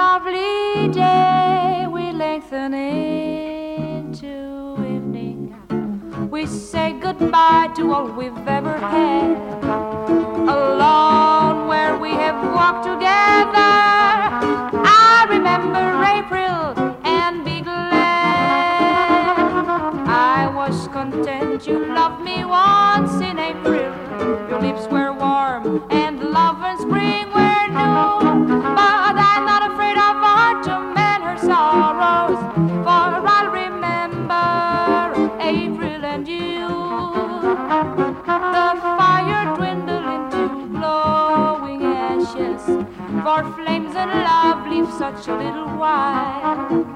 lovely day we lengthen into evening. We say goodbye to all we've ever had, alone where we have walked together. I remember April and be glad. I was content you loved me once in April. Your lips were warm and love and spring were new. But I'm not afraid of autumn and her sorrows, for I'll remember April and you. The fire dwindled into glowing ashes, for flames and love live such a little while.